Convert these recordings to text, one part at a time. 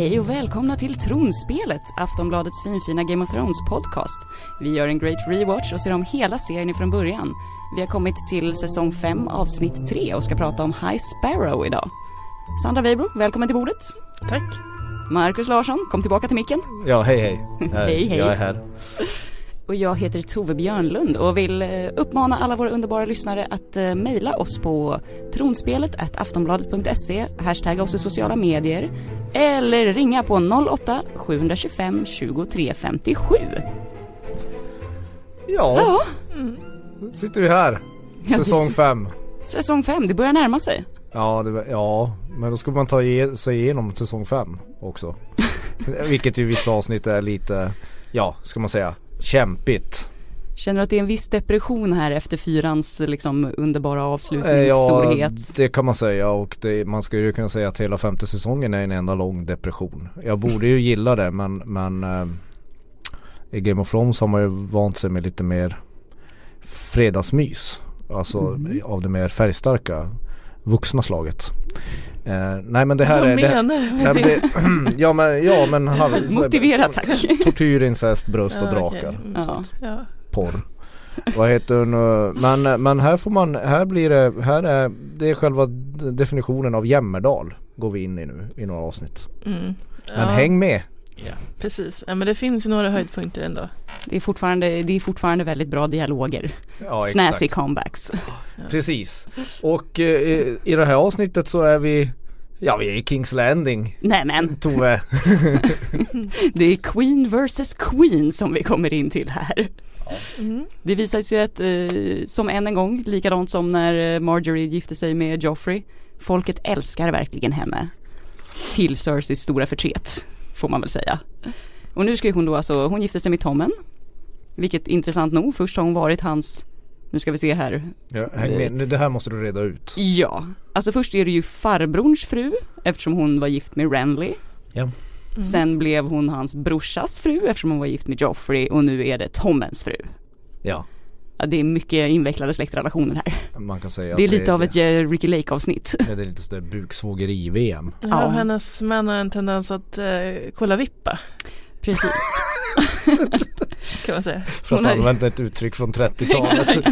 Hej och välkomna till Tronspelet, Aftonbladets finfina Game of Thrones podcast. Vi gör en great rewatch och ser om hela serien ifrån början. Vi har kommit till säsong 5, avsnitt 3 och ska prata om High Sparrow idag. Sandra Weibro, välkommen till bordet. Tack. Marcus Larsson, kom tillbaka till micken. Ja, hej. Hej. Jag är här. Och jag heter Tove Björnlund och vill uppmana alla våra underbara lyssnare att mejla oss på tronspelet@aftonbladet.se, hashtagga oss i sociala medier eller ringa på 08-725 2357. Ja. Sitter vi här. Säsong 5. Säsong 5, det börjar närma sig. Ja, men då ska man ta sig igenom säsong 5 också. Vilket i vissa avsnitt är lite, ska man säga, kämpigt. Känner du att det är en viss depression här efter 4:ans liksom underbara avslutningsstorhet? Ja, det kan man säga, och man skulle ju kunna säga att hela 5:e säsongen är en enda lång depression. Jag borde ju gilla det, men i Game of Thrones har man ju vant sig med lite mer fredagsmys. Alltså av det mer färgstarka vuxna slaget. Nej, men det här är motiverat, tack. Tortyr, incest, bröst och drakar. Ja. Porr. Vad heter hon? Men här är det själva definitionen av Jämmerdal går vi in i nu i några avsnitt. Men häng med. Ja, precis. Ja, men det finns ju några höjdpunkter ändå. Det är fortfarande väldigt bra dialoger. Ja, snazzy comebacks. Ja. Precis. Och i det här avsnittet så är vi i King's Landing. Nämen. Tove. Det är Queen versus Queen som vi kommer in till här. Det visar sig att som en gång, likadant som när Marjorie gifte sig med Joffrey, folket älskar verkligen henne. Till Cerseis stora förtret, får man väl säga. Och nu ska hon då hon gifte sig med Tommen. Vilket intressant nog, först har hon varit hans, nu ska vi se här. Ja, häng med. Det här måste du reda ut. Ja, alltså först är det ju farbrorns fru, eftersom hon var gift med Renly. Ja. Sen blev hon hans brorsas fru eftersom hon var gift med Joffrey, och nu är det Tommens fru. Ja. Det är mycket invecklade släktrelationer här. Man kan säga det är lite av ett Ricky Lake-avsnitt. Det är lite sådär buksvågeri-VM. Ja, hennes män har en tendens att kolla vippa. Precis. Kan man säga. För att använda ett uttryck från 30-talet.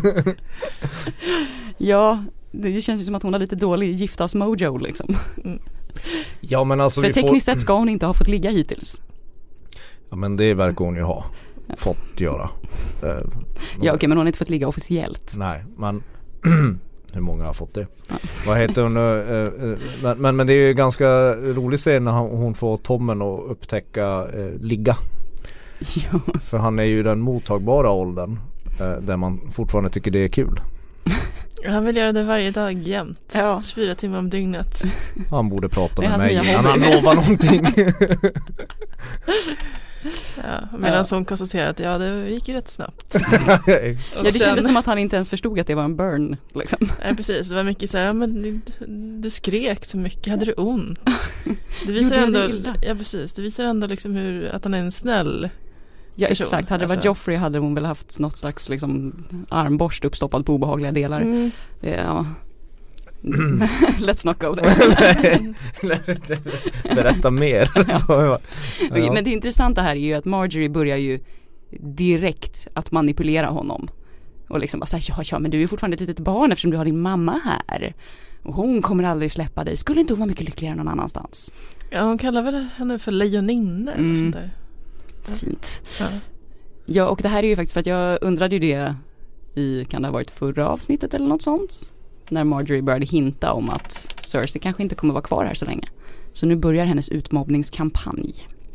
Ja, det känns ju som att hon har lite dålig giftas mojo liksom. Ja, men alltså för tekniskt sett ska hon inte ha fått ligga hittills. Ja, men det verkar hon ju ha fått göra. Ja, okej, men hon har inte fått ligga officiellt. Nej, men hur många har fått det? Ja. Vad heter hon? Men det är ju ganska rolig scen när hon får Tommen att upptäcka ligga. Ja. För han är ju den mottagbara åldern där man fortfarande tycker det är kul. Han vill göra det varje dag jämt. Ja. 24 timmar om dygnet. Han borde prata med mig innan han lovar någonting. Medan hon konstaterar att det gick ju rätt snabbt. Det kändes som att han inte ens förstod att det var en burn liksom. Nej, precis, det var mycket så här, men du skrek så mycket, hade du ont? Det visar ändå, precis, det visar ändå liksom att han är en snäll person. Exakt, hade det varit Joffrey hade hon väl haft något slags liksom armborst uppstoppad på obehagliga delar. Let's not go there. Berätta mer. Ja. Men det intressanta här är ju att Marjorie börjar ju direkt att manipulera honom. Och liksom bara säga, men du är fortfarande ett litet barn eftersom du har din mamma här. Och hon kommer aldrig släppa dig. Skulle inte hon vara mycket lyckligare någon annanstans? Ja, hon kallar väl henne för lejoninna eller sånt där. Fint. Ja, och det här är ju faktiskt för att jag undrade ju det kan det ha varit förra avsnittet eller något sånt? När Marjorie började hinta om att Cersei kanske inte kommer vara kvar här så länge. Så nu börjar hennes utmobbningskampanj.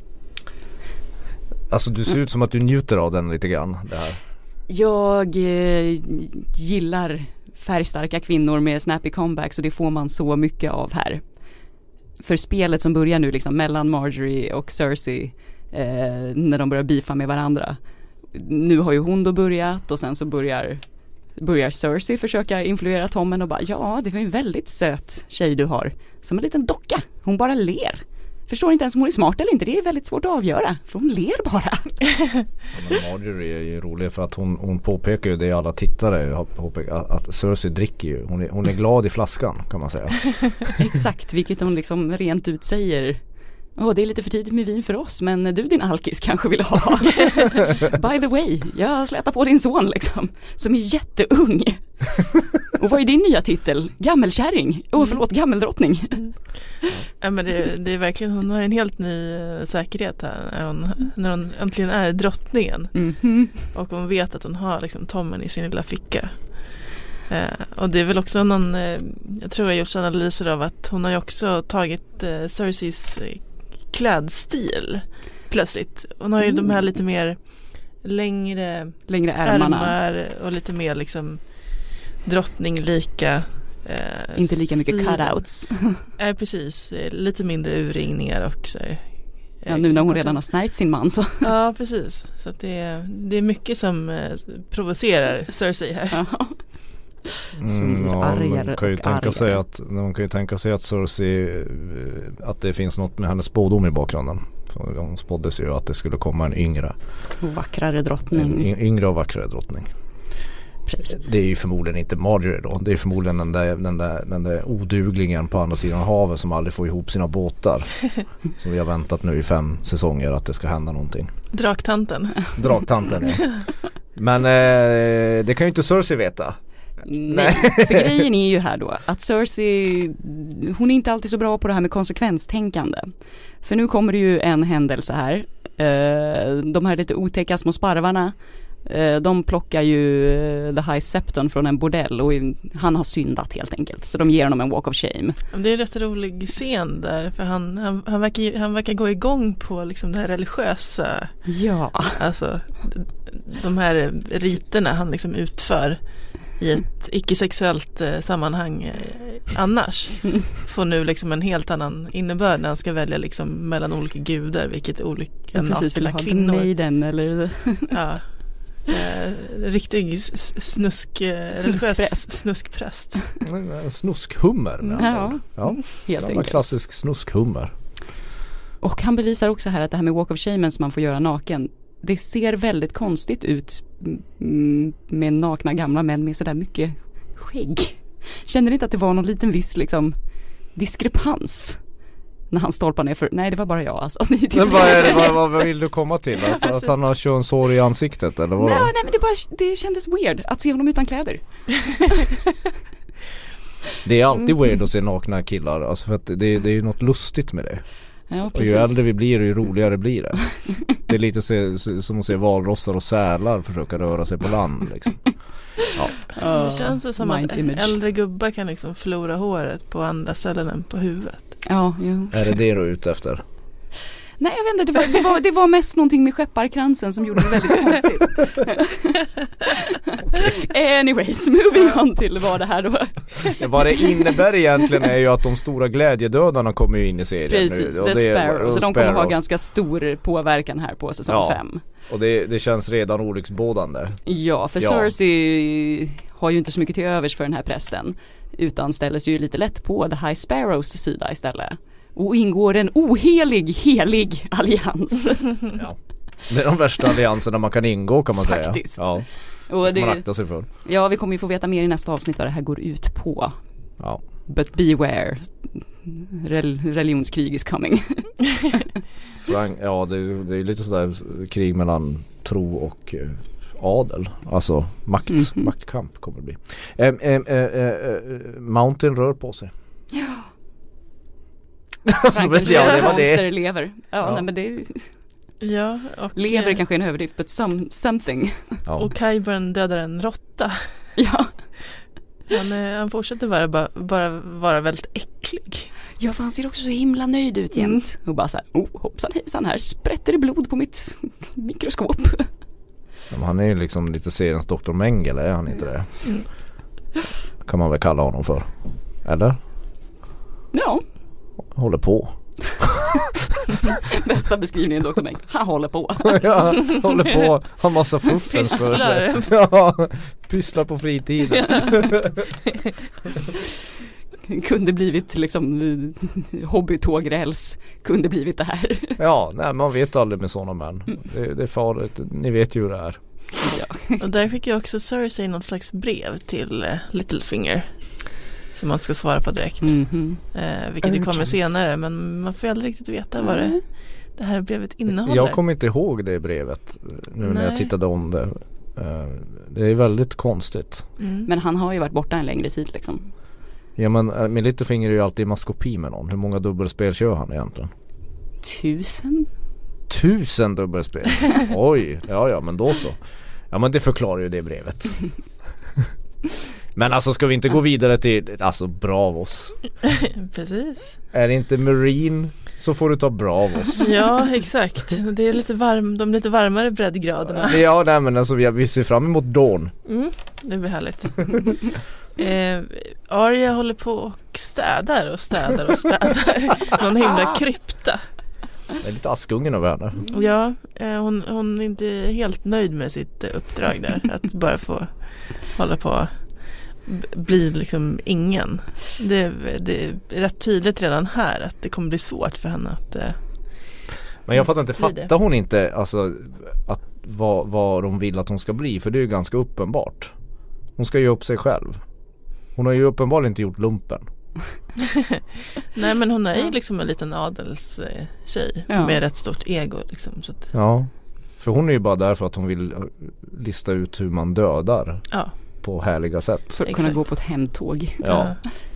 Alltså du ser ut som att du njuter av den lite grann. Det här. Jag gillar färgstarka kvinnor med snappy comebacks, och det får man så mycket av här. För spelet som börjar nu liksom mellan Marjorie och Cersei när de börjar beefa med varandra. Nu har ju hon då börjat, och sen så börjar Cersei försöka influera Tommen och bara, det var en väldigt söt tjej du har. Som en liten docka. Hon bara ler. Förstår inte ens om hon är smart eller inte. Det är väldigt svårt att avgöra. För hon ler bara. Men Marjorie är ju rolig för att hon påpekar ju det alla tittare att Cersei dricker ju. Hon är glad i flaskan, kan man säga. Exakt, vilket hon liksom rent ut säger Det är lite för tidigt med vin för oss, men du din alkis kanske vill ha. By the way, jag slätar på din son liksom, som är jätteung. Och vad är din nya titel? Gammelkärring? Gammeldrottning. Ja, men det är verkligen, hon har en helt ny säkerhet här när hon äntligen är drottningen. Och hon vet att hon har liksom Tommen i sin lilla ficka. Och det är väl också någon, jag tror jag gjort analyser av att hon har ju också tagit Cerseis klädstil plötsligt. Hon har ju de här lite mer längre ärmar och lite mer liksom drottninglika inte lika mycket cutouts. Precis, lite mindre urringningar också. Ja, nu när hon redan har snärjt sin man så. Ja, precis. Så att det är mycket som provocerar Cersei här. Man kan ju tänka sig att Cersei, att det finns något med hennes spådom i bakgrunden. För hon spåddes ju att det skulle komma en yngre och vackrare drottning. En yngre och vackrare drottning. Precis. Det är ju förmodligen inte Marjorie då. Det är förmodligen den där oduglingen på andra sidan havet som aldrig får ihop sina båtar. Som vi har väntat nu i 5 säsonger att det ska hända någonting. Draktanten, ja. Men det kan ju inte Cersei veta. Nej, för grejen är ju här då att Cersei, hon är inte alltid så bra på det här med konsekvenstänkande. För nu kommer det ju en händelse här. De här lite otäcka små sparvarna, de plockar ju The High Septon från en bordell och han har syndat helt enkelt. Så de ger honom en walk of shame. Det är en rätt rolig scen där, för han verkar gå igång på liksom det här religiösa. Ja. Alltså de här riterna han liksom utför i ett icke-sexuellt sammanhang annars får nu liksom en helt annan innebörd när han ska välja liksom mellan olika gudar, vilket olika nakna kvinnor. Maiden, eller? Ja. Riktig snuskpräst. Snuskhummer med ja, helt enkelt. Klassisk snuskhummer. Och han bevisar också här att det här med walk of shame som man får göra naken, det ser väldigt konstigt ut med nakna gamla män med sådär mycket skägg. Känner inte att det var någon liten viss liksom diskrepans när han stolpar ner för... Nej, det var bara jag alltså. Vad vill du komma till? Att han har könshår i ansiktet eller vad? Nej, men det kändes weird att se honom utan kläder. Det är alltid weird att se nakna killar, alltså, för att det är ju något lustigt med det. Ja, och ju äldre vi blir, ju roligare blir det. Det är lite som att se valrossar och sälar försöka röra sig på land liksom. Det känns som att äldre gubbar kan liksom förlora håret på andra ställen än på huvudet. Ja, jo. Är det du är ute efter? Nej, jag vet inte, det var mest någonting med skepparkransen som gjorde det väldigt konstigt. Anyways, moving on till vad det här då. Vad det innebär egentligen är ju att de stora glädjedödarna kommer ju in i serien. Precis, nu. The Sparrows. Så de kommer ha ganska stor påverkan här på säsong 5. Och det känns redan olycksbådande. Ja, för Cersei har ju inte så mycket till övers för den här prästen, utan ställer sig ju lite lätt på The High Sparrows sida istället. Och ingår en helig allians. Ja. Det är de värsta allianserna man kan ingå, kan man faktiskt säga. Ja. Och det man aktar sig för. Ja, vi kommer ju få veta mer i nästa avsnitt vad det här går ut på. Ja. But beware. Religionskrig is coming. Ja, det är lite sådär krig mellan tro och adel. Alltså maktkamp kommer det bli. Mountain rör på sig. Ja. Alltså, det var det. Lever. Ja. Nej, men det och lever kanske en överdrift, but something. Ja. Och Qyburn dödar en råtta. Ja. Han fortsätter bara vara väldigt äcklig. Ja, för han ser också så himla nöjd ut jämt. Och bara så här, hoppsan hejsan, här sprätter det blod på mitt mikroskop. Ja, han är ju liksom lite seriens Dr. Mengele, är han inte det? Kan man väl kalla honom för. Eller? Ja. Håller på. Bästa beskrivningen, Dr. Meng. Han håller på. Ja, håller på. Har massa fuffens för sig. Ja, pysslar på fritiden. Kunde blivit liksom hobbytågräls. Kunde blivit det här. Ja, nej, man vet aldrig med sådana män. Det är farligt. Ni vet ju hur det är. Ja. Och där fick jag också Cersei något slags brev till Littlefinger. som man ska svara på direkt. Vilket det kommer senare, men man får aldrig riktigt veta vad det här brevet innehåller. Jag kommer inte ihåg det brevet nu när jag tittade om det. Det är väldigt konstigt. Men han har ju varit borta en längre tid liksom. Ja, men med lite finger är ju alltid maskopi med någon. Hur många dubbelspel kör han egentligen? 1000 dubbelspel? Oj, ja men då så. Ja, men det förklarar ju det brevet. Men alltså ska vi inte gå vidare till Bravos? Precis. Är det inte Marine så får du ta Bravos. Ja, exakt. Det är lite de lite varmare breddgraderna. Ja, nej, men alltså vi ser fram emot Dawn. Det blir härligt. Arya håller på och städar. Någon himla krypta. Det är lite Askungen av henne. Ja, hon är inte helt nöjd med sitt uppdrag där. Att bara få hålla på bli liksom ingen. Det är rätt tydligt redan här att det kommer bli svårt för henne att men jag fattar hon inte alltså att vad de vill att hon ska bli, för det är ju ganska uppenbart. Hon ska ju upp sig själv. Hon har ju uppenbarligen inte gjort lumpen. Nej, men hon är ju liksom en liten adelstjej med ett stort ego liksom, så att... Ja, för hon är ju bara där för att hon vill lista ut hur man dödar på härliga sätt. För att kunna gå på ett hemtåg. Ja.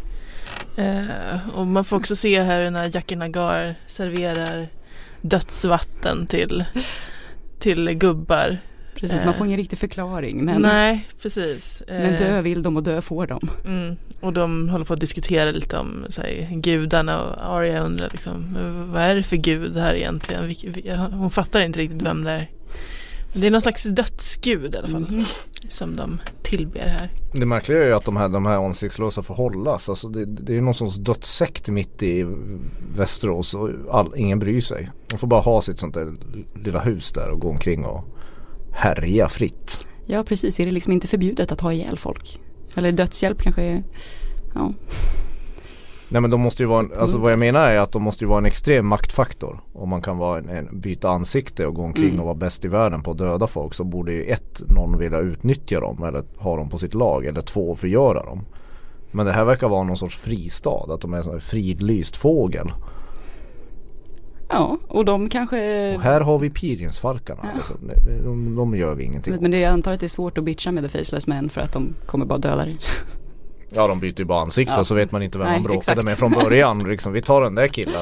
Och man får också se här när Jaqen H'ghar serverar dödsvatten till gubbar. Precis, man får ingen riktig förklaring. Men, nej, precis. Men dö vill de och dö får de. Och de håller på att diskutera lite om gudarna, och Arya undrar liksom, vad är det för gud här egentligen? Hon fattar inte riktigt vem det är. Det är någon slags dödsgud i alla fall som de tillber här. Det märkliga är ju att de här ansiktslösa får hållas. Alltså det är ju någon sorts dödssekt mitt i Västerås och ingen bryr sig. De får bara ha sitt sånt där lilla hus där och gå omkring och härja fritt. Ja, precis. Är det liksom inte förbjudet att ha ihjäl folk? Eller dödshjälp kanske är... Ja. Nej, men de måste ju vara vad jag menar är att de måste ju vara en extrem maktfaktor. Om man kan vara byta ansikte och gå omkring och vara bäst i världen på att döda folk, så borde ju någon vilja utnyttja dem eller ha dem på sitt lag, eller 2 förgöra dem. Men det här verkar vara någon sorts fristad, att de är en fridlyst fågel. Ja, och de kanske... Och här har vi Piriensfalkarna. Ja. De gör vi ingenting men jag antar att det är svårt att bitcha med The Faceless Men för att de kommer bara döda dig. Ja, de byter ju bara ansikte, så vet man inte vem man bråkade med från början. Liksom, vi tar den där killen.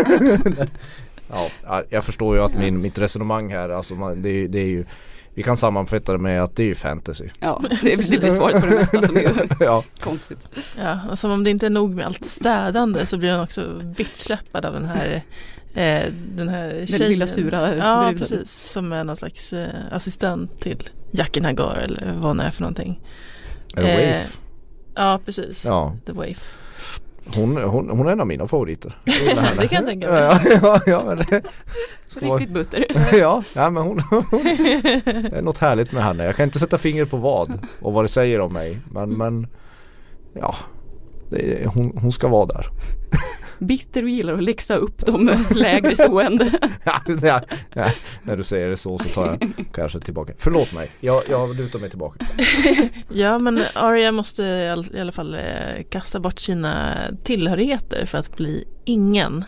Ja, jag förstår ju att mitt resonemang här, alltså det är ju, vi kan sammanfatta det med att det är ju fantasy. Ja, det blir svaret på det mesta som är ju konstigt. Ja, och som om det inte är nog med allt städande så blir hon också bittsläppad av den här tjejen. Den lilla sura. Ja, precis. Som är någon slags assistent till Jaqen H'ghar eller vad hon är för någonting. Är det Waif? Ja, precis. Ja. The Waif. Hon är en av mina favoriter. Det kan jag tänka mig. Ja, men det riktigt butter. Ja, men hon det är något härligt med henne. Jag kan inte sätta finger på vad det säger om mig. Men ja, hon ska vara där. Bitter och gillar att läxa upp de lägre stående. Ja, när du säger det så tar jag kanske tillbaka. Förlåt mig, jag lutar mig tillbaka. Ja, men Arya måste i alla fall kasta bort sina tillhörigheter för att bli ingen.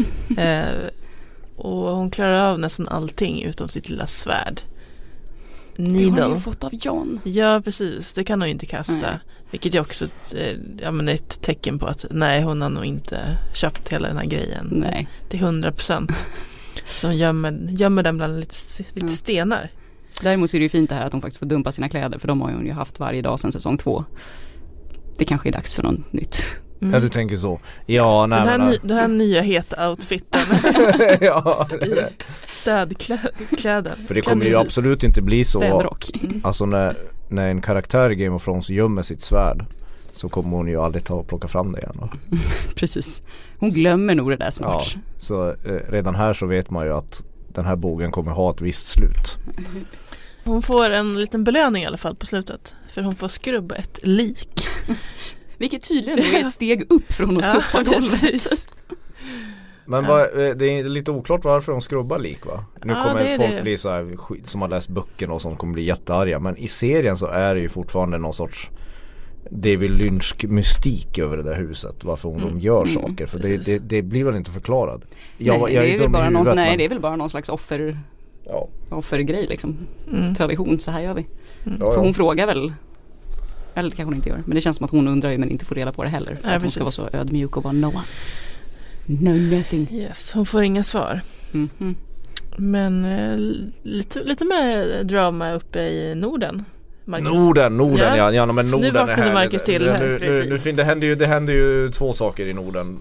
Och hon klarar av nästan allting utom sitt lilla svärd. Needle. Det har hon ju fått av Jon. Ja, precis. Det kan hon inte kasta. Nej. Vilket är också ett tecken på att nej, hon har nog inte köpt hela den här grejen. Nej. Till 100%. Så hon gömmer den bland lite stenar. Däremot så är det ju fint det här att hon faktiskt får dumpa sina kläder. För de har hon ju haft varje dag sedan säsong 2. Det kanske är dags för något nytt. Ja, du tänker så. Ja, den här nya heta outfiten. Ja, städkläder. För det kommer ju absolut inte bli så. Städrock. Alltså när en karaktär i Game of Thrones gömmer sitt svärd, så kommer hon ju aldrig plocka fram det igen. Va? Precis. Hon glömmer nog det där snart. Ja, så redan här så vet man ju att den här bogen kommer ha ett visst slut. Hon får en liten belöning i alla fall på slutet. För hon får skrubba ett lik. Vilket tydligen är ett steg upp från att sopa golvet. Men det är lite oklart varför de skrubbar lik, va? Nu kommer folk bli så här, som har läst böckerna och som kommer bli jättearga. Men i serien så är det ju fortfarande någon sorts David Lynch mystik över det där huset, varför de gör saker, för det blir väl inte förklarad. Det är väl bara någon slags offergrej liksom. Tradition, så här gör vi. För hon frågar väl, eller kanske hon inte gör, men det känns som att hon undrar ju men inte får reda på det heller, för att hon ska vara så ödmjuk och vara no one. No nothing. Yes, hon får inga svar. Men lite mer drama uppe i Norden. Marcus. Norden, ja, men Norden nu vaknade Marcus till här. Det händer ju två saker i Norden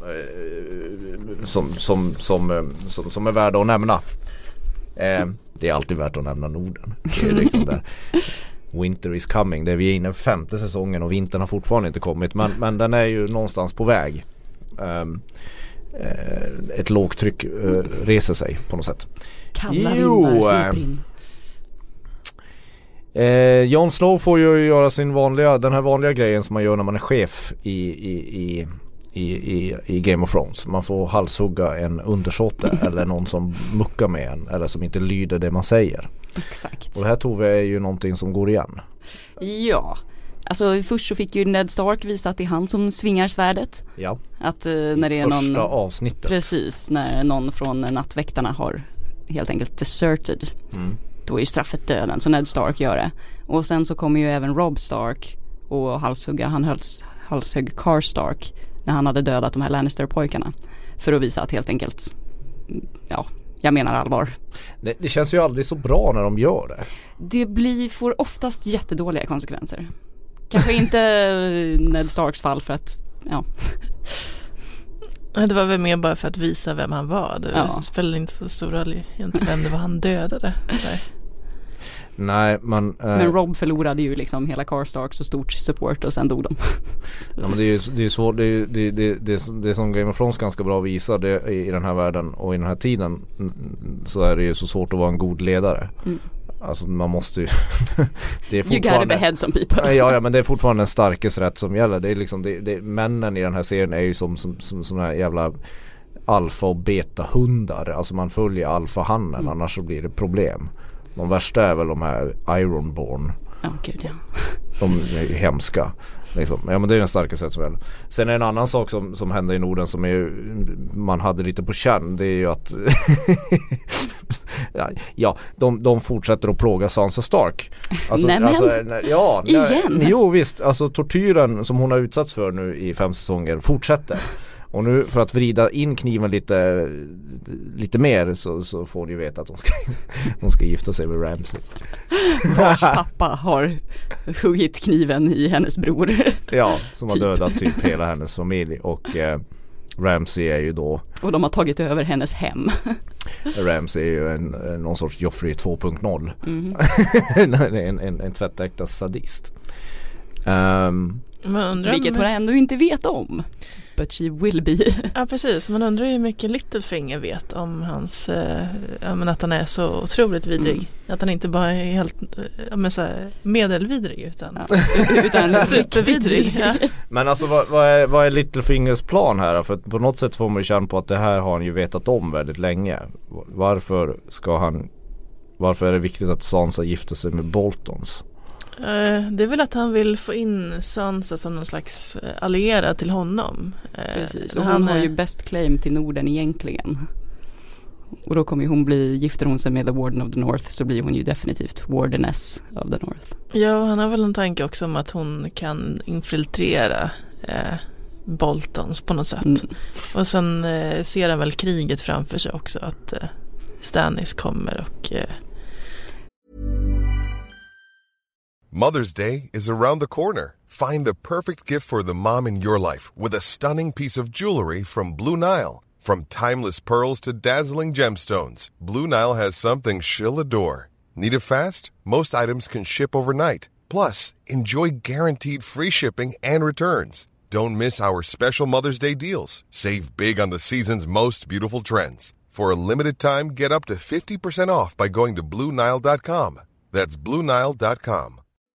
som är värda att nämna. Det är alltid värt att nämna Norden. Det är liksom där. Winter is coming. Det är vi inne i 5:e säsongen och vintern har fortfarande inte kommit, men den är ju någonstans på väg. Ett lågtryck reser sig på något sätt. Kalla vindar släpper in. Jon Snow får ju göra den här vanliga grejen som man gör när man är chef i Game of Thrones. Man får halshugga en undersåte eller någon som muckar med en eller som inte lyder det man säger. Exakt. Och det här Tove är ju någonting som går igen. Ja. Alltså först så fick ju Ned Stark visa att det är han som svingar svärdet. Ja. Att när det är första avsnittet. Precis, när någon från nattväktarna har helt enkelt deserted. Då är ju straffet döden, så Ned Stark gör det. Och sen så kommer ju även Robb Stark och halshugg Car Stark när han hade dödat de här Lannister-pojkarna. För att visa att helt enkelt, jag menar allvar. Det känns ju aldrig så bra när de gör det. Det får oftast jättedåliga konsekvenser. Kanske inte Ned Starks fall för att, Det var väl mer bara för att visa vem han var. Det spelade inte så stor roll egentligen vem det var han dödade. Nej, men Robb förlorade ju liksom hela Car Stark så stort support och sen dog de. Ja, men det är svårt. Det som Game of Thrones ganska bra visar det i den här världen och i den här tiden, så är det ju så svårt att vara en god ledare. Alltså man måste ju det är fortfarande, you gotta behead some people. Ja, men det är fortfarande den starkes rätt som gäller. Det är liksom männen i den här serien är ju som här jävla alfa och beta hundar. Alltså man följer alfahannen, annars så blir det problem. De värsta är väl de här Ironborn. Gud, ja. De är ju hemska liksom. Ja, men det är den starkaste sätt som väl. Sen är en annan sak som händer i Norden som är man hade lite på känn, det är ju att de fortsätter att plåga Sansa Stark. Igen? Jo visst, alltså tortyren som hon har utsatts för nu i 5 säsonger fortsätter. Och nu för att vrida in kniven lite mer så får ni veta att de ska gifta sig med Ramsay. Vars pappa har huggit kniven i hennes bror. Ja, som har dödat typ hela hennes familj. Och Ramsay är ju då... Och de har tagit över hennes hem. Ramsay är ju någon sorts Joffrey 2.0. En tvättäkta sadist. Vilket hon ändå inte vet om. But she will be. Ja, precis. Man undrar ju hur mycket Littlefinger vet om hans att han är så otroligt vidrig. Att han inte bara är helt medelvidrig utan supervidrig. Ja. Men alltså vad är Littlefingers plan här? För på något sätt får man ju känna på att det här har han ju vetat om väldigt länge. Varför är det viktigt att Sansa gifter sig med Boltons? Det är väl att han vill få in Sansa som någon slags allierad till honom. Precis, och han har ju best claim till Norden egentligen. Och då kommer gifter hon sig med The Warden of the North, så blir hon ju definitivt Wardeness of the North. Ja, och han har väl en tanke också om att hon kan infiltrera Boltons på något sätt. Och sen ser han väl kriget framför sig också, att Stannis kommer och... Mother's Day is around the corner. Find the perfect gift for the mom in your life with a stunning piece of jewelry from Blue Nile. From timeless pearls to dazzling gemstones, Blue Nile has something she'll adore. Need it fast? Most items can ship overnight. Plus, enjoy guaranteed free shipping and returns. Don't miss our special Mother's Day deals. Save big on the season's most beautiful trends. For a limited time, get up to 50% off by going to BlueNile.com. That's BlueNile.com.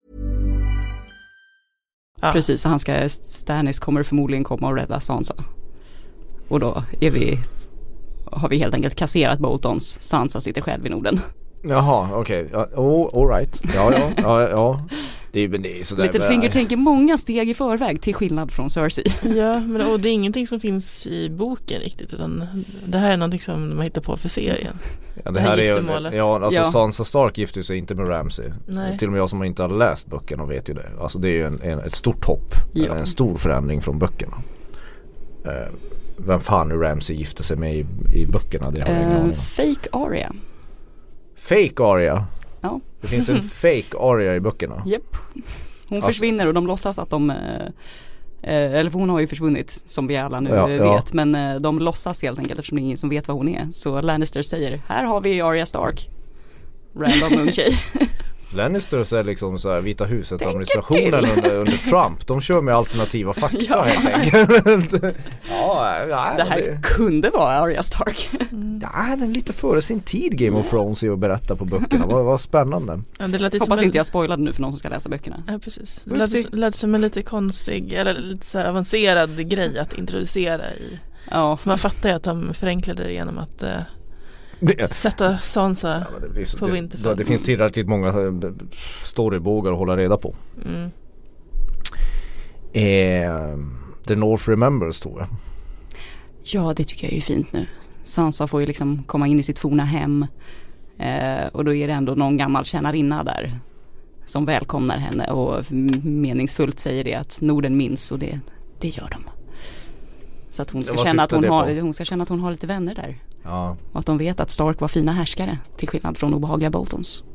Precis, så Stannis kommer förmodligen komma och rädda Sansa. Och då har vi helt enkelt kasserat Boltons. Sansa sitter själv i Norden. Jaha, okej. All right. Ja. det är sådär. Littlefinger tänker många steg i förväg till skillnad från Cersei. Ja, men och det är ingenting som finns i boken riktigt, utan det här är någonting som de har hittat på för serien. Ja, det här giftermålet. Alltså Sansa Stark gifter sig inte med Ramsay. Till och med jag som inte har läst böckerna vet ju det. Alltså det är ju ett stort hopp, en stor förändring från böckerna. Vem fan nu Ramsay gifter sig med i böckerna? Det har fake Arya. Fake Arya? Ja. Det finns en fake Arya i böckerna. Japp. Hon försvinner och de låtsas att de eller för hon har ju försvunnit som vi alla nu vet, men de låtsas helt enkelt eftersom det är ingen som vet vad hon är. Så Lannister säger, här har vi Arya Stark. Random ung tjej. Lannisters är liksom så här Vita huset administrationen under Trump. De kör med alternativa fakta helt enkelt. Det här kunde vara Arya Stark. Ja, den är lite före sin tid Game of Thrones i att berätta på böckerna. Vad spännande. Ja, det hoppas inte jag spoilade nu för någon som ska läsa böckerna. Ja, precis. Det lät som en lite konstig eller lite så här avancerad grej att introducera i. Ja. Så man fattar ju att de förenklade det genom att sätta Sansa på Winterfell. Det finns tillräckligt många storybågar att hålla reda på. The North Remembers, tror jag. Ja, det tycker jag är fint nu. Sansa får ju liksom komma in i sitt forna hem. Och då är det ändå någon gammal tjänarinna där som välkomnar henne och meningsfullt säger det att Norden minns, och det gör de. Så att hon ska känna att hon har lite vänner där. Ja. Och att de vet att Stark var fina härskare till skillnad från obehagliga Boltons.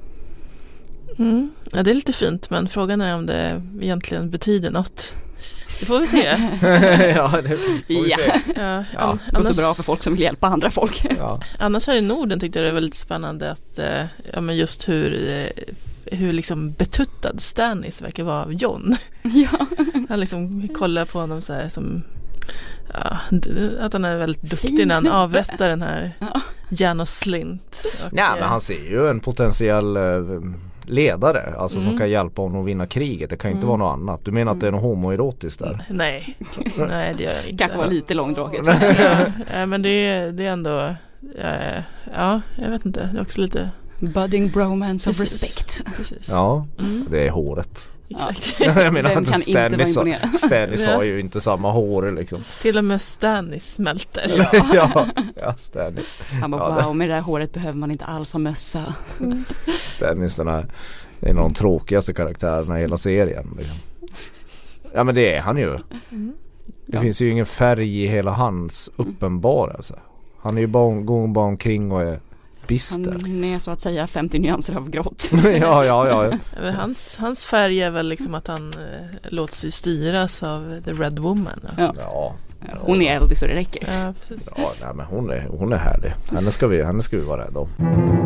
Ja, det är lite fint, men frågan är om det egentligen betyder något. Det får vi se. Ja, det får vi se. Det går så bra för folk som vill hjälpa andra folk. Ja. Annars här i Norden tyckte jag det var väldigt spännande att men just hur liksom betuttad Stannis verkar vara av Jon. Ja. Han liksom kollar på honom så här som att han är väldigt duktig när han avrättar den här Janos Slint. Men han ser ju en potentiell ledare, alltså som kan hjälpa honom att vinna kriget. Det kan ju inte vara något annat. Du menar att det är något homoerotiskt där? Nej, det gör jag inte. Kanske var lite långdraget. Men det är ändå jag vet inte, det är också lite budding bromance of respect. Precis. Ja, det är håret. Exakt. Jag menar, vem kan inte vara imponerad? Stannis har ju inte samma hår liksom. Till och med Stannis smälter. Ja, Stannis. Han bara, wow, med det här håret behöver man inte alls ha mössa. Stannis, det är en av de tråkigaste karaktärerna i hela serien liksom. Ja, men det är han ju. Det finns ju ingen färg i hela hans uppenbarelse. Han är ju bara omkring och är bister. Han är så att säga 50 nyanser av grått. Ja. Men hans färg är väl liksom att han låter sig styras av The Red Woman. Ja. Hon är eldig så det räcker. Ja, precis. Ja, nej, men hon är härlig. Henne ska vi vara rädda om.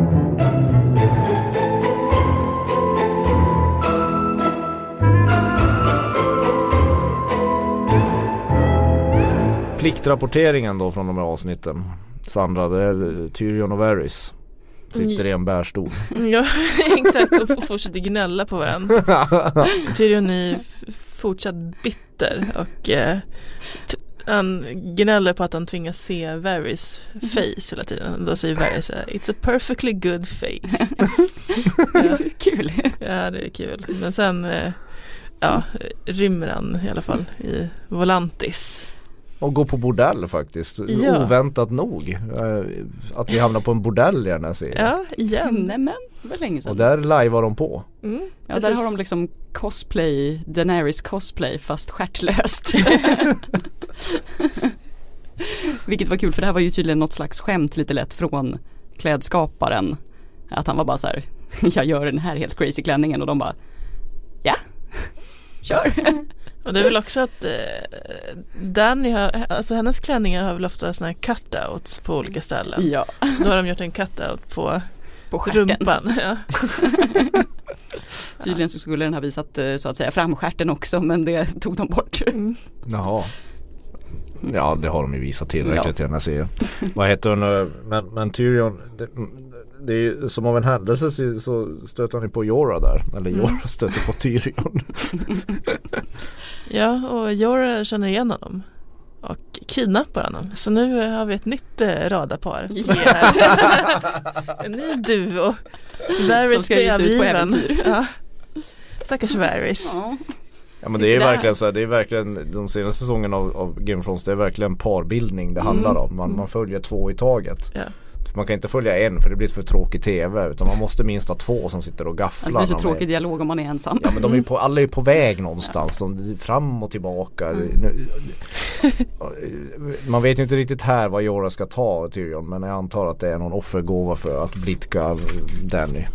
Pliktrapporteringen då från de här avsnitten. Sandra, det är Tyrion och Varys sitter i en bärstol. Ja, exakt, och fortsätter gnälla på varandra. Tyrion är fortsatt bitter och han gnäller på att han tvingas se Varys face hela tiden. Då säger Varys, it's a perfectly good face. Kul. Ja, det är kul. Men sen rymmer han i alla fall i Volantis. Och gå på bordell faktiskt. Oväntat nog. Att vi hamnar på en bordell i den här serien. Ja, igen. Nämen, det var länge sedan. Och där livear de på. Ja, där har de liksom Daenerys cosplay fast stjärtlöst. Vilket var kul, för det här var ju tydligen något slags skämt lite lätt från klädskaparen. Att han var bara så här, jag gör den här helt crazy klänningen, och de bara, ja, kör. Och det är väl också att Dany alltså hennes klänningar har väl ofta såna här cutouts på olika ställen. Ja. Så då har de gjort en cutout på rumpan. Ja. Tydligen så skulle den ha visat så att säga framskärten också, men det tog de bort. Jaha. Ja, det har de ju visat tillräckligt i den här serien. Vad heter hon? Men Tyrion, det är ju som av en händelse så stöter han ju på Jorah där. Eller Jorah stöter på Tyrion. Ja, och Jorah känner igen honom och kidnappar honom. Så nu har vi ett nytt radarpar. En ny duo. Varys som ska ge sig ut på äventyr. Ja. Stackars Varys. Ja, men det är verkligen så här, det är verkligen de senaste säsongerna av Game of Thrones, det är verkligen parbildning det handlar om. Man följer 2 i taget. Ja. Man kan inte följa en för det blir för tråkig tv, utan man måste minst ha 2 som sitter och gafflar. Det blir så tråkig dialog om man är ensam. Ja, men de är alla är på väg någonstans. De är fram och tillbaka. Man vet ju inte riktigt här vad Jorah ska ta Tyrion, men jag antar att det är någon offergåva för att blidka Dany.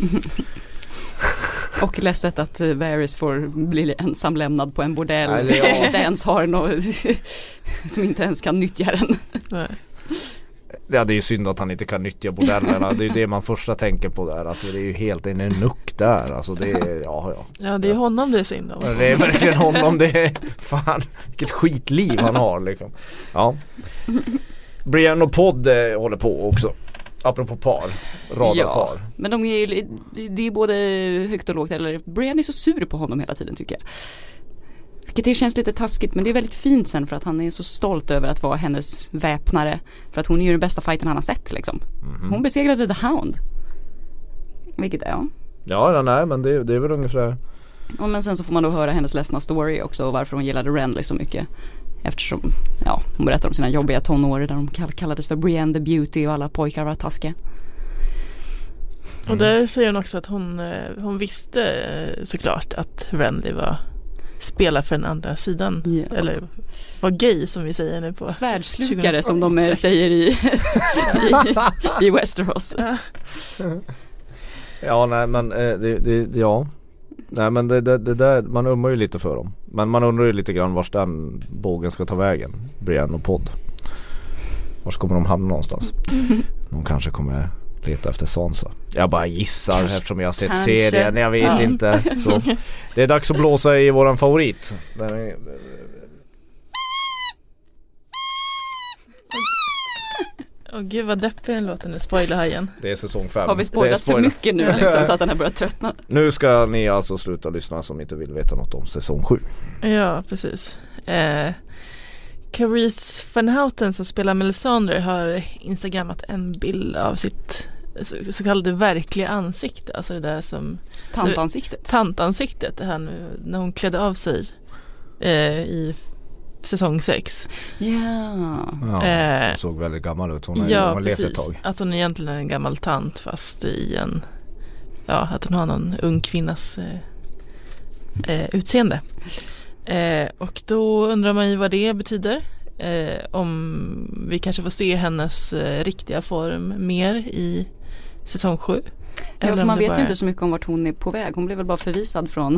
Och ledset att Varys får bli ensam lämnad på en bordell. Inte ens har någon som inte ens kan nyttja den. Nej. Ja, det är ju synd att han inte kan nyttja bordellerna. Det är det man första tänker på där. Att det är ju helt en nuck där. Alltså det är, ja, det är honom det är synd om. Det är verkligen honom. Det är fan, vilket skitliv han har liksom. Ja. Brienne och Pod håller på också. Apropå radarpar. Men det är både högt och lågt. Eller Brienne är så sur på honom hela tiden tycker jag. Vilket det känns lite taskigt, men det är väldigt fint sen för att han är så stolt över att vara hennes väpnare. För att hon är ju den bästa fighten han har sett liksom. Hon besegrade The Hound. Vilket är nej, men det är väl ungefär. Och men sen så får man då höra hennes ledsna story också och varför hon gillade Renly så mycket. Eftersom hon berättar om sina jobbiga tonår där de kallades för Brienne the Beauty och alla pojkar var taskiga. Och där säger hon också att hon visste såklart att Renly spela för den andra sidan. Eller var gay som vi säger nu på svärdslukare som de säger i Westeros. Ja, nej, men nej, men det där, man undrar ju lite för dem. Men man undrar ju lite grann vars den bågen ska ta vägen. Brienne och Pod. Vars kommer de hamna någonstans? De kanske kommer leta efter Sansa. Jag bara gissar eftersom jag har sett serien. Jag vet inte. Så det är dags att blåsa i våran favorit. Gud vad deppig den låter nu. Spoiler här igen. Det är säsong 5. Har vi spoilat för mycket nu liksom, så att den har börjat tröttna? Nu ska ni alltså sluta lyssna som inte vill veta något om säsong 7. Ja, precis. Carice Van Houten som spelar Melisandre har instagrammat en bild av sitt så kallade verkliga ansikte. Alltså det där som tantansiktet det här nu, när hon klädde av sig i säsong 6. Hon såg väldigt gammal ut. Hon har levt ett tag. Att hon egentligen är en gammal tant fast i att hon har någon ung kvinnas utseende. Och då undrar man ju vad det betyder. Om vi kanske får se hennes riktiga form mer i säsong 7. Eller man vet ju inte så mycket om vart hon är på väg. Hon blev väl bara förvisad från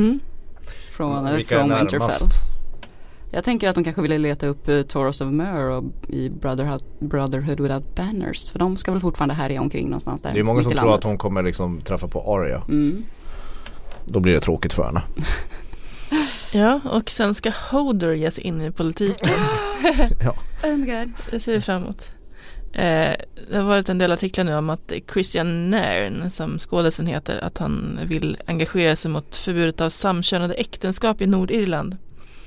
Winterfell. Jag tänker att de kanske ville leta upp Taurus of Myr i Brotherhood Without Banners. För de ska väl fortfarande härja omkring någonstans där. Det är många som tror att hon kommer liksom träffa på Arya. Då blir det tråkigt för henne. Ja, och sen ska Hodor ge sig in i politiken. Ja. Oh my God. Det ser vi fram emot. Det har varit en del artiklar nu om att Christian Nairn, som skådespelaren heter, att han vill engagera sig mot förbudet av samkönade äktenskap i Nordirland.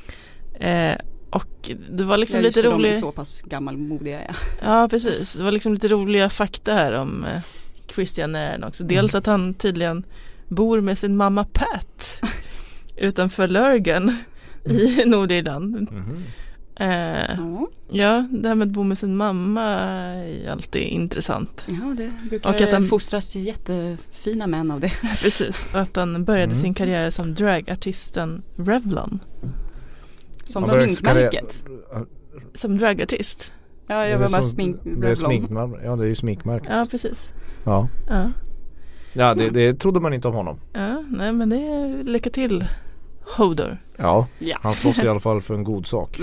Och det var liksom lite roligt. De är så pass gammalmodiga. Ja, precis. Det var liksom lite roliga fakta här om Christian Nairn också. Dels att han tydligen bor med sin mamma Pat utanför Lurgan i Nordirland. Ja, det här med att bo med sin mamma är alltid intressant. Ja, det brukar och att han fostras jättefina män av det. Precis, och att han började sin karriär som dragartisten Revlon. Som sminkmärket. Som dragartist. Ja, jag var med Ja, det är ju sminkmärket. Ja, precis. Ja. Ja, det trodde man inte om honom. Ja, nej, men det är lycka till Hodor. Ja, han slåss i alla fall för en god sak.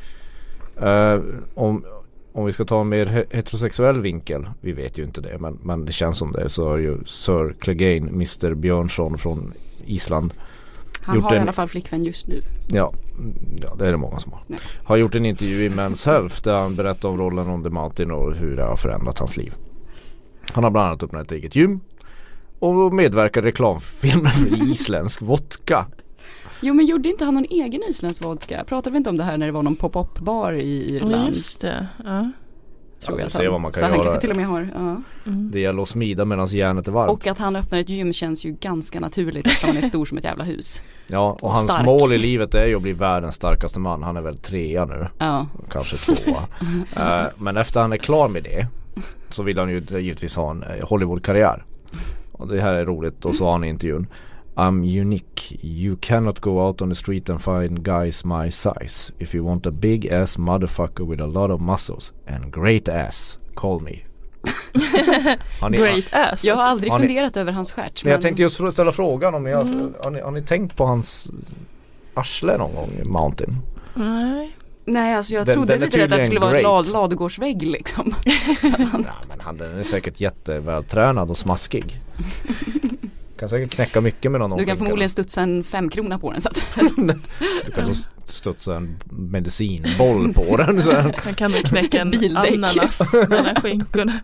Om vi ska ta en mer heterosexuell vinkel, vi vet ju inte det, men det känns som det, så är ju Sir Clegane, Mr. Björnsson från Island. Han har i alla fall flickvän just nu. Ja, det är det många som har. Nej. Har gjort en intervju i Men's Health där han berättar om rollen om The Mountain och hur det har förändrat hans liv. Han har bland annat öppnat ett eget gym och medverkar i reklamfilmer för isländsk vodka. Jo, men gjorde inte han någon egen isländsk vodka? Pratade vi inte om det här när det var någon pop-up bar i Irland? Just det, ja. Tror jag. Se vad man kan så göra. Han kanske till och med har, ja. Det gäller att smida medan järnet är varmt. Och att han öppnar ett gym känns ju ganska naturligt eftersom han är stor som ett jävla hus. Ja, och hans stark. mål i livet är ju att bli världens starkaste man. Han är väl 3 nu. Ja. Kanske 2. Men efter han är klar med det så vill han ju givetvis ha en Hollywood-karriär. Och det här är roligt. Och så har han i intervjun: I'm unique. You cannot go out on the street and find guys my size. If you want a big ass motherfucker with a lot of muscles and great ass, call me. Great ass. Jag har aldrig funderat över hans stjärt. Men jag tänkte just ställa frågan om ni har ni tänkt på hans arsle någon gång i Mountain? Nej, alltså jag trodde lite att det skulle vara en ladugårdsvägg liksom. Men han är säkert jättevältränad och smaskig. Kan säkert knäcka mycket med någon. Du kan förmodligen studsa en 5-krona på den så att du kan studsa en medicinboll på den så. Man kan nog knäcka en ananas mellan skinkorna.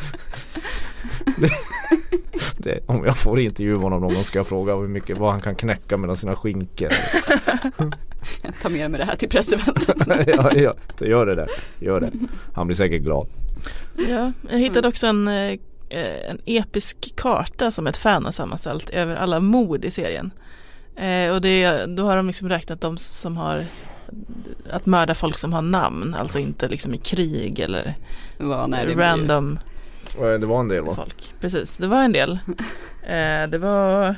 Om jag får intervjua honom någon gång ska jag fråga vad han kan knäcka mellan sina skinkor. Jag tar med mig det här till presseventet. ja, gör det där. Gör det. Han blir säkert glad. Ja, jag hittade också en episk karta som ett fan har sammanställt över alla mord i serien. Och då har de liksom räknat de som har att mörda folk som har namn, alltså inte liksom i krig eller random. Det var en del, va? Folk. Precis, det var en del. Det var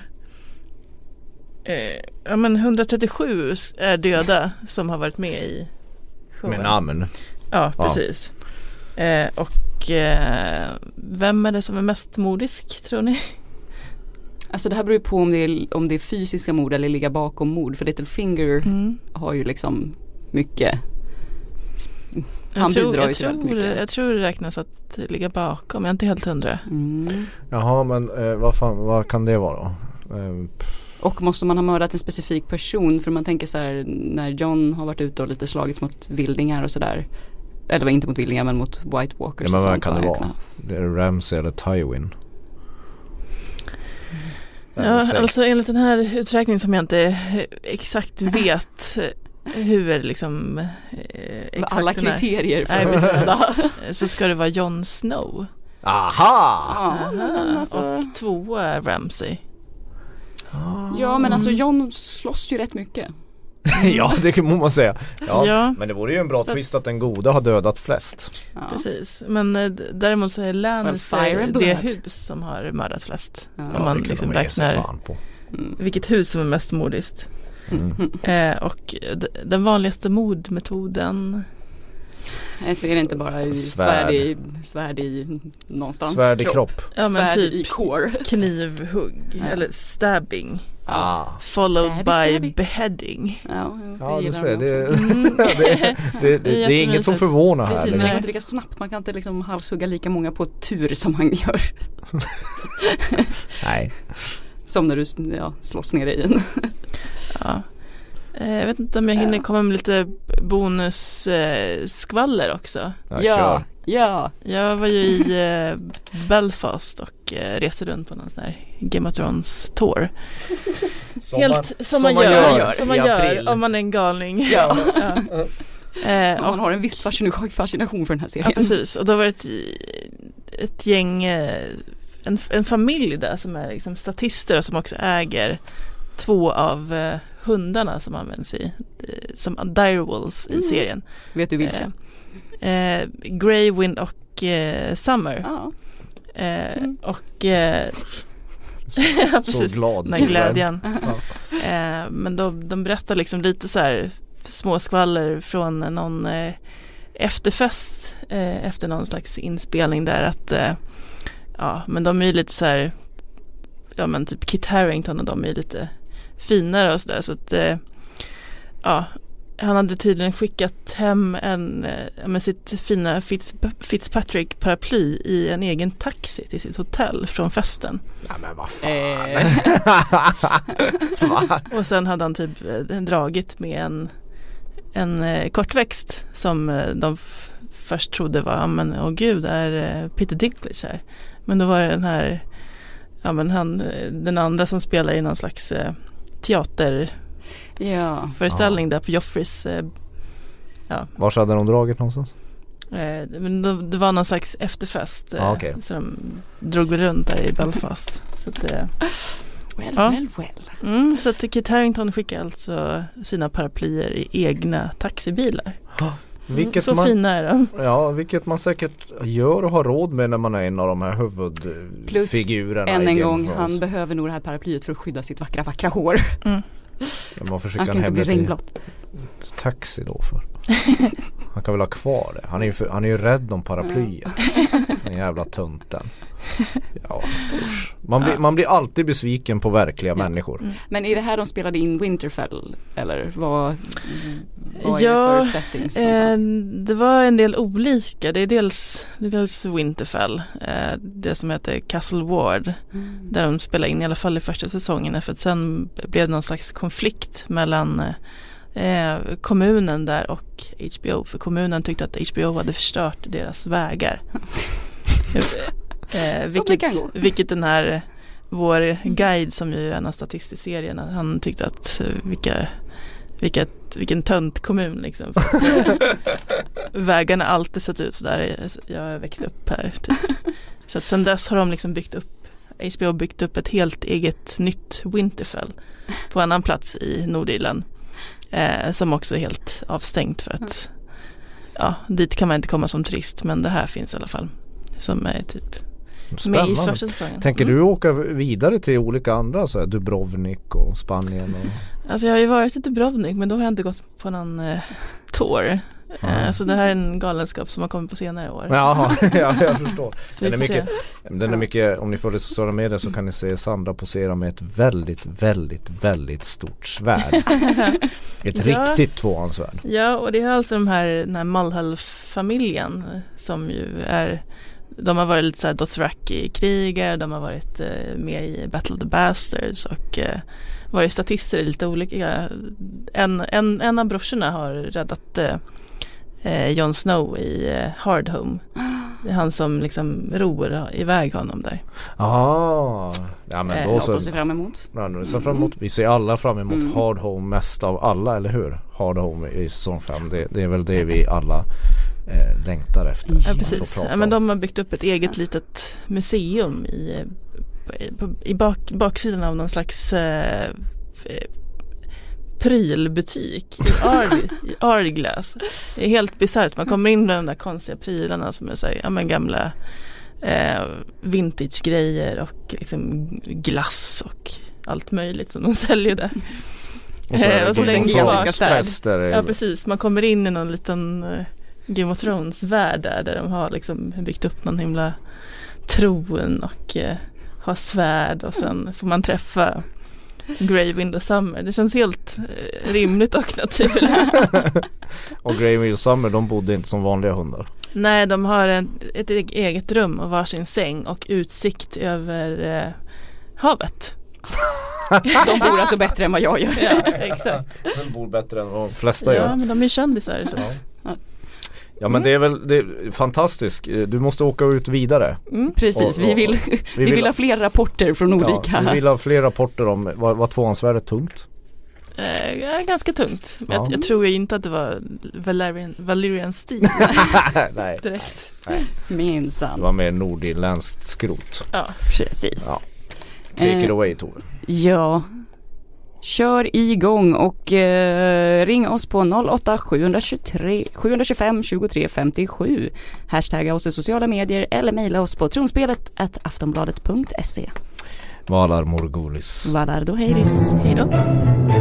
137 är döda som har varit med i showen. Med namn. Ja, precis. Och vem är det som är mest modisk, tror ni? Alltså det här beror ju på om det är fysiska mord eller ligga bakom mord. För Littlefinger har ju liksom mycket. Han bidrar ju till väldigt mycket. Jag tror det räknas att ligga bakom. Jag är inte helt 100. Jaha, men vad kan det vara då? Och måste man ha mördat en specifik person? För man tänker så här, när John har varit ute och lite slagits mot vildingar och sådär. Eller inte mot vildingar men mot White Walkers. Ja, men vad kan det vara? Det är Ramsay eller Tywin. Ja, alltså enligt den här uträkningen som jag inte exakt vet hur liksom exakt alla kriterier för så ska det vara Jon Snow. Aha! Alltså. Och 2 är Ramsay. Ja, men alltså Jon slåss ju rätt mycket. Ja, det kan man säga. Ja. Men det vore ju en bra twist att den goda har dödat flest. Ja. Precis, men däremot så är Lannister det hus som har mördat flest. Om man liksom räknar vilket hus som är mest modiskt. Och den vanligaste mordmetoden. Så är det inte bara svärd i någonstans svärd i kropp. Ja, men svärd typ i core. Knivhugg eller stabbing. Followed by beheading. Ja, du ser det är inget som förvånar här. Precis, men det går inte lika snabbt. Man kan inte liksom halshugga lika många på tur som han gör. Nej. Som när du slåss ner i en. Ja. Jag vet inte om jag hinner komma med lite bonusskvaller också. Ja. Jag var ju i Belfast och reste runt på någon sån här Game of Thrones tour. Som man gör om man är en galning. Ja. Man har en viss fascination för den här serien. Ja, precis. Och då var det ett gäng, en familj där som är liksom statister och som också äger 2 av hundarna som används som direwolves i serien. Vet du vilka? Grey, Wind och Summer. Och precis, så glad. Den här glädjen. Men de berättar liksom lite så här små skvaller från någon efterfest efter någon slags inspelning där att men de är ju lite så här, men typ Kit Harington och de är lite finare och sådär, så att han hade tydligen skickat hem med sitt fina Fitzpatrick paraply i en egen taxi till sitt hotell från festen. Ja, men vad fan. Och sen hade han typ dragit med en kortväxt som de först trodde var, gud, är Peter Dinklage här. Men då var det den här den andra som spelar i någon slags teaterföreställning där på Joffreys. Var hade de dragit någonstans? Men det var någon slags efterfest. Okay. Så de drog väl runt där i Belfast. Så att Well. Så att Kit Harington skickar alltså sina paraplyer i egna taxibilar. Så fina är de. Ja, vilket man säkert gör och har råd med när man är en av de här huvudfigurerna. Plus, än en gång, han behöver nog det här paraplyet för att skydda sitt vackra hår. Man försöker han kan inte bli regnblått. Taxi då för. Han kan väl ha kvar det. Han är ju rädd om paraplyet. Den jävla tönten. Ja, man blir alltid besviken på verkliga människor. Men är det här de spelade in Winterfell? Eller vad är det för settings? Det var en del olika. Det är dels Winterfell. Det som heter Castle Ward. Där de spelade in i alla fall i första säsongen. För att sen blev det någon slags konflikt mellan kommunen där och HBO. För kommunen tyckte att HBO hade förstört deras vägar. Vilket den här vår guide som ju är en av statistikserierna, han tyckte att vilken tönt kommun liksom. Vägarna alltid sett ut så där jag växte upp här typ. Så att sen dess har de liksom HBO byggt upp ett helt eget nytt Winterfell på annan plats i Nordirland. Som också är helt avstängt för att dit kan man inte komma som turist, men det här finns i alla fall som är typ med i första säsongen. Tänker du åka vidare till olika andra så här, Dubrovnik och Spanien? Alltså jag har ju varit i Dubrovnik, men då har jag inte gått på någon tour. Så det här är en galenskap som har kommit på senare år. Ja, jag förstår. Den är mycket, om ni får det sociala medier så kan ni se Sandra posera med ett väldigt, väldigt, väldigt stort svärd. Ett riktigt tvåhandsvärd. Ja, och det är alltså den här Mulhall-familjen som ju är, de har varit lite så här Dothraki-krigare, de har varit med i Battle of the Bastards och varit statister i lite olika. En av brorsorna har räddat Jon Snow i Hardhome. Det är han som liksom ror iväg honom där. Ja, men då så ser fram emot. Vi ser alla fram emot Hardhome mest av alla, eller hur? Hardhome i säsong 5. Det är väl det vi alla längtar efter. Ja, precis. Ja, men de har byggt upp ett eget litet museum i baksidan av någon slags prylbutik i Ardglass. Det är helt bisarrt. Man kommer in med de där konstiga prylarna som är så här, gamla vintage-grejer och liksom glass och allt möjligt som de säljer där. Och så den gigantiska fester. Ja, precis. Man kommer in i någon liten Game of Thrones-värld där de har liksom byggt upp någon himla tron och har svärd, och sen får man träffa Grey Wind och Summer. Det känns helt rimligt och naturligt. Och Grey Wind och Summer, de bodde inte som vanliga hundar. Nej, de har ett eget rum och varsin säng och utsikt över havet. De bor alltså bättre än vad jag gör. Ja, exakt. De bor bättre än vad de flesta gör. Ja, men de är kändisar. Ja, men det är fantastiskt. Du måste åka ut vidare. Precis, vi vill ha fler rapporter från olika. Ja, vi vill ha fler rapporter om vad tvåhandsvärdet tungt. Ganska tungt. Men jag tror ju inte att det var Valyrian Steel. Nej. Direkt. Nej. Minsann. Det var mer nordirländskt skrot. Ja, precis. Ja. Take it away, Tove. Ja. Kör igång och ring oss på 08-725 23 57. Hashtagga oss i sociala medier eller mejla oss på tronspelet@aftonbladet.se. Valar Morgulis. Valar då heiris. Hej då.